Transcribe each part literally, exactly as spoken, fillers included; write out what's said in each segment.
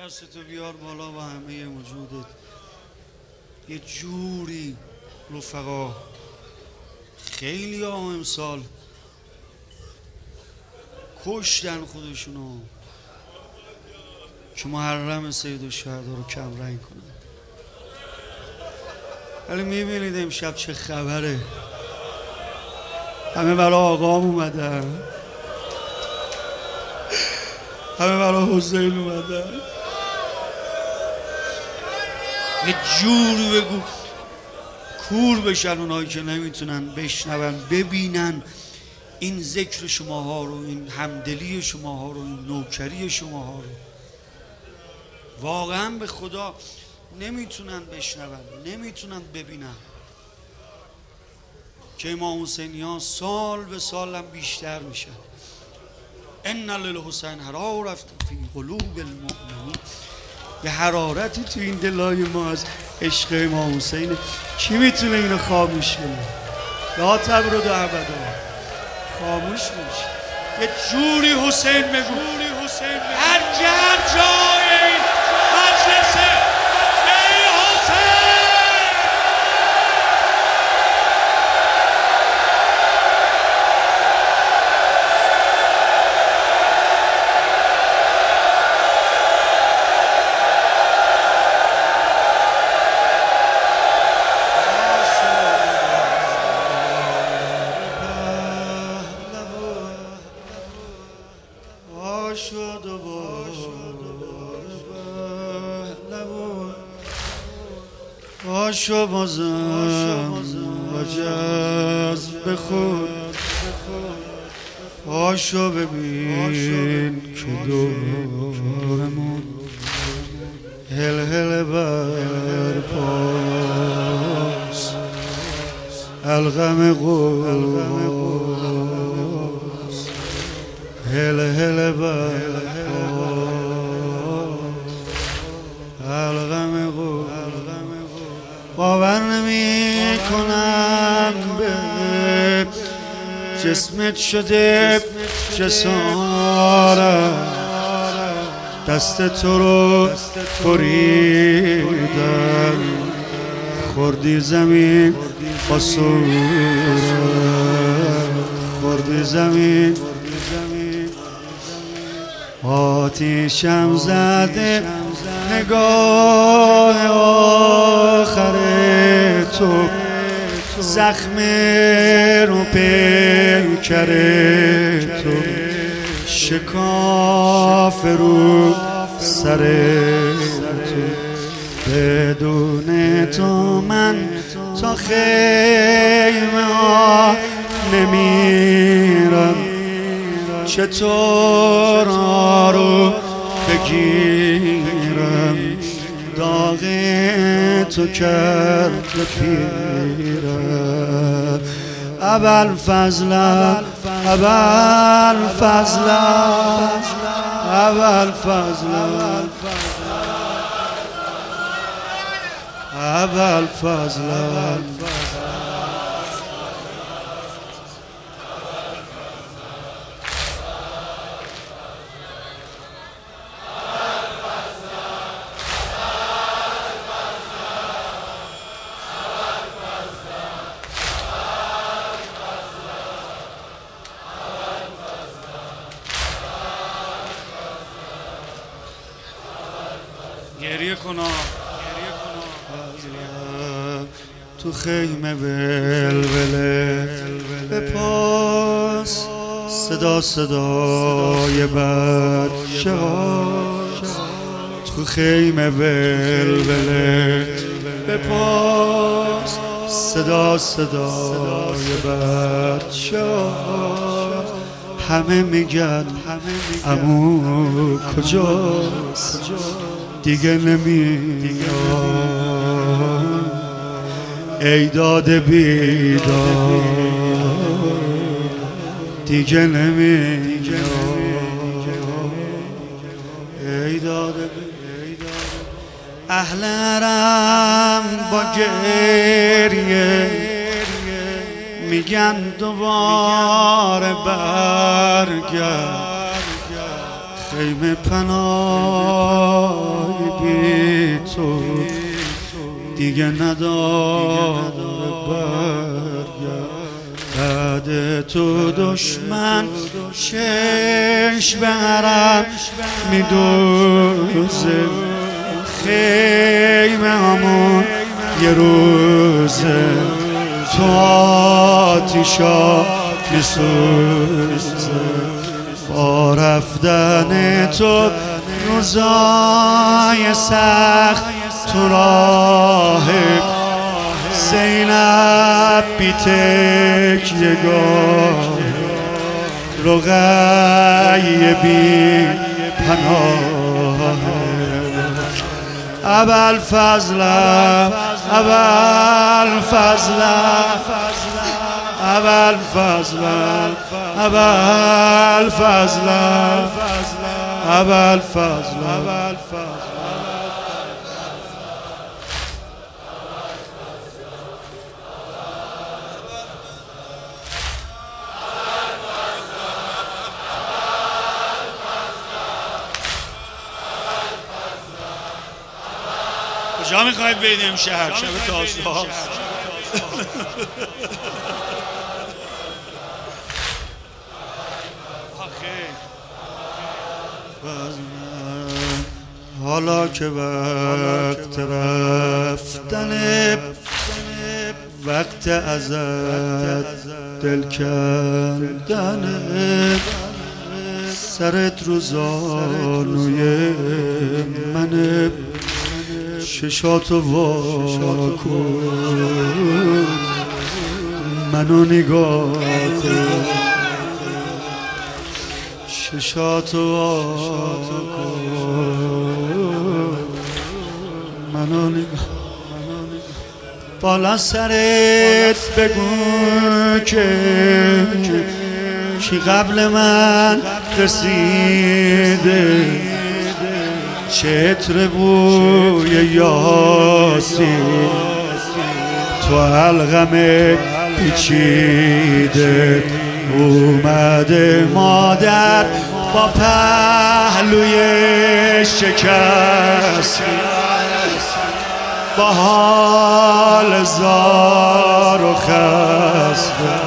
دستتو بیار بالا با همه وجودت. یه جوری رفقا خیلی ها امسال کشتن خودشونو که محرم سید الشهدا رو کم رنگ کنن. ولی میبینید امشب چه خبره؟ همه برای آقام اومدن، همه برای حسین اومدن. یه جوری بگو کور بشن اونایی که نمیتونن بشنون ببینن این ذکر شماها رو، این همدلی شماها رو، این نوکری شماها رو. واقعا به خدا نمیتونن بشنون، نمیتونن ببینن که امام حسینی ها سال به سال هم بیشتر میشن. ان للحسین حرارت فی قلوب المؤمنین. یه حرارتی تو این دلای ما از عشق امام حسینه. کی میتونه اینو خاموش کنه؟ لا تبرد ابدا. خاموش میشه. یه جوری حسین بگو، هر جر جای این مجلسه ای حسین. آشو بازم و جذب خود، آشو ببین که دورمون هل هل بر پاس الغم قوس هل هل بر الغم قوس. باور نمی کنم به جسمت شده جسارم، دست تو رو بریدم خوردی زمین با صورت، خوردی زمین آتیشم زده نگاه آخر تو، زخم رو پیکر تو، شکاف رو سر تو. بدون تو من تا خیمه ها نمیرم، چطور آرو بگیرم داغ تو کرد پیرم. ابل فضلم ابل فضلم ابل فضلم ابل فضلم. گریه کنا تو خیمه ولوله به پاس صدا صدای بچه هاست. تو خیمه ولوله به پاس صدا صدای بچه هاست. همه میگن عمو کجاست دیگه نمیاد، ای داده بیدار دیگه نمیاد، ای داده بیدار. اهل حرم با گریه میگن دوباره برگرد، خیمه پناه دیگه نداره برگرد. بعد تو دشمن شش به عرب میدوزه، خیمه همون یه روزه تو آتیشا میسوزه. با رفتن تو روزای سخت تو راه زینب بی تکیه‌گاه، رقیه بی پناه. ابوالفضلم ابوالفضلم ابوالفضلم ابوالفضلم ابوالفضلم. کجا میخواید برید امشب؟ شب تاسوعا. حالا که وقت رفتن، وقت ازت دل کندن، سرت رو زانوی منه، ششاتو وا کن منو نگاه کن، ششاتو وا کن منو نگاه. بالا سرت بگو که کی قبل من رسیده، چه عطر بوی یاسین تو حلقم پیچیده. اومده مادر با پهلوی شکست، با حال زار و خسته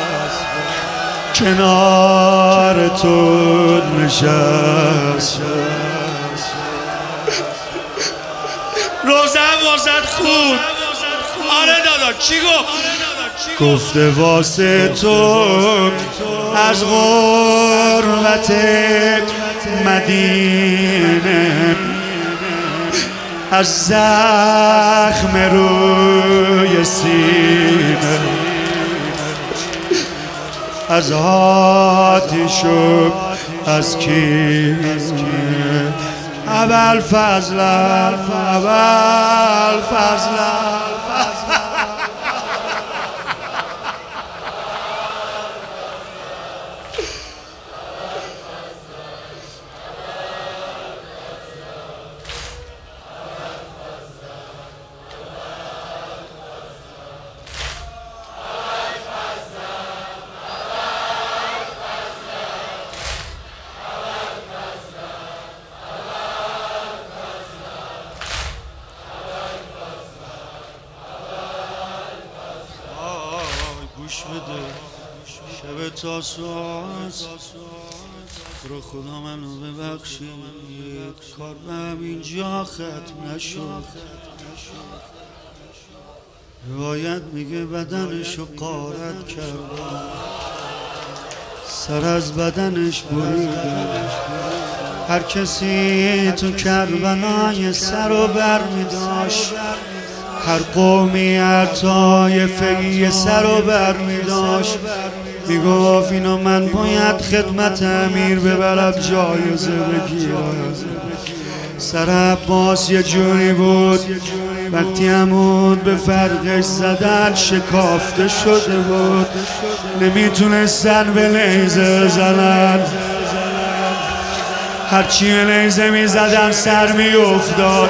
کنار تو نشست. روزم واسد خود. آره دادا چی گفت؟ گفته واسه تو از غربت مدینه، از زخم روی سینه، از آتش و از کینه. ابوالفضلم ابوالفضلم گوش بده. شب تاسوعا رو خدا منو ببخشید، کار به همینجا ختم نشد. روایت میگه بدنشو غارت کردن، سر از بدنش بریدن. هر کسی تو کربلای سر و بر میداشت، هر قومیت طایفه‌ای سر و بر میداشت، میگفت اینو من باید خدمت امیر ببرم جایزه بگیرم. سر عباس یه جوری بود وقتی عمود به فرقش زدن شکافته شده بود، نمیتونستن به نیزه بزنن، هرچی به نیزه میزدن سر میافتاد.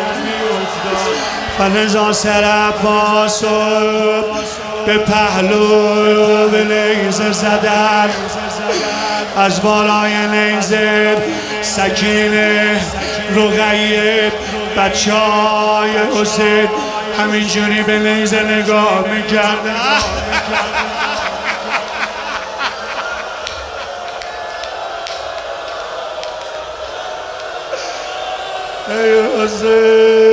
فلزا سر عباس به پهلو به نیزه زدن، از بالای نیزه سکینه، رقیه، بچه های حسین همینجوری به نیزه نگاه میکرده. ای حسین